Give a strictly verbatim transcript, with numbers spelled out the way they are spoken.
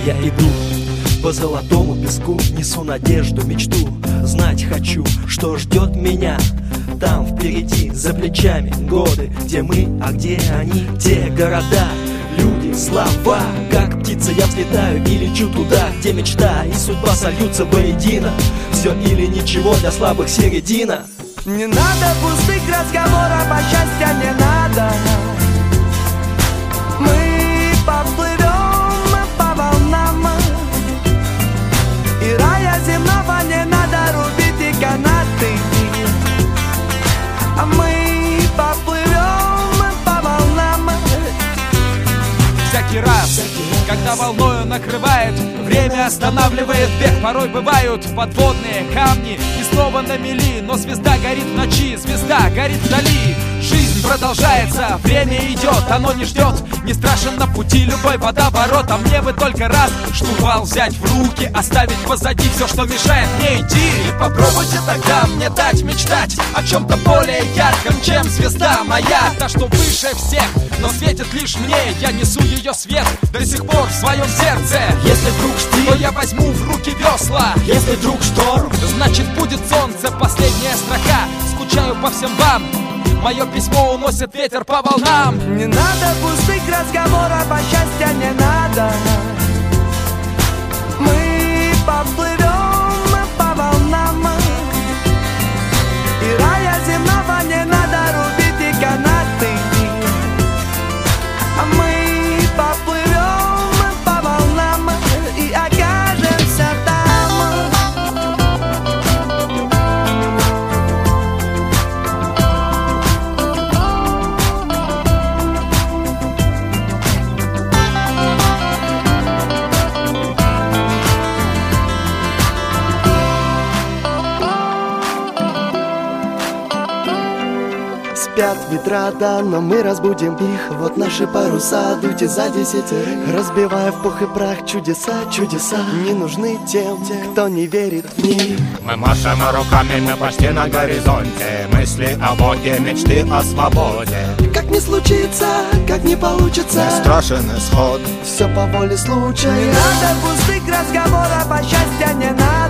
Я иду по золотому песку, несу надежду, мечту. Знать хочу, что ждет меня там впереди, за плечами годы. Где мы, а где они, те города, люди, слова. Как птица я взлетаю и лечу туда, где мечта и судьба сольются воедино. Все или ничего, для слабых середина. Не надо пустых разговоров, а счастья не надо. Мы поплывем по волнам, и рая земного не надо рубить и канаты. А мы поплывем по волнам. Всякий раз, когда волною накрывает, время останавливает бег. Порой бывают подводные камни и снова на мели, но звезда горит в ночи, звезда горит вдали. Жизнь продолжается, время идет, оно не ждет. Не страшен на пути любой водоворот. А мне бы только раз штурвал взять в руки, оставить позади все, что мешает мне идти. И попробуйте тогда мне дать мечтать о чем-то более ярком, чем звезда моя. Та, что выше всех, но светит лишь мне. Я несу ее свет до сих пор в своем сердце. Если вдруг штиль, то я возьму в руки весла. если вдруг шторм, Значит будет солнце, последняя строка. Скучаю по всем вам, мое письмо уносит ветер по волнам. Не надо пустых разговоров, а счастья не надо. Мы поплывем по волнам, и рая земного не надо рубить и канаты. А мы поплывем по волнам и окажемся там. Спят ветра, да, но мы разбудим их. Вот наши паруса, дуйте за десятерых, разбивая в пух и прах чудеса, чудеса не нужны тем, кто не верит в них. Мы машем руками, мы почти на горизонте. Мысли о Боге, мечты о свободе. Как не случится, как не получится, Не страшен исход. все по воле случая. Не надо пустых разговоров, а счастья не надо.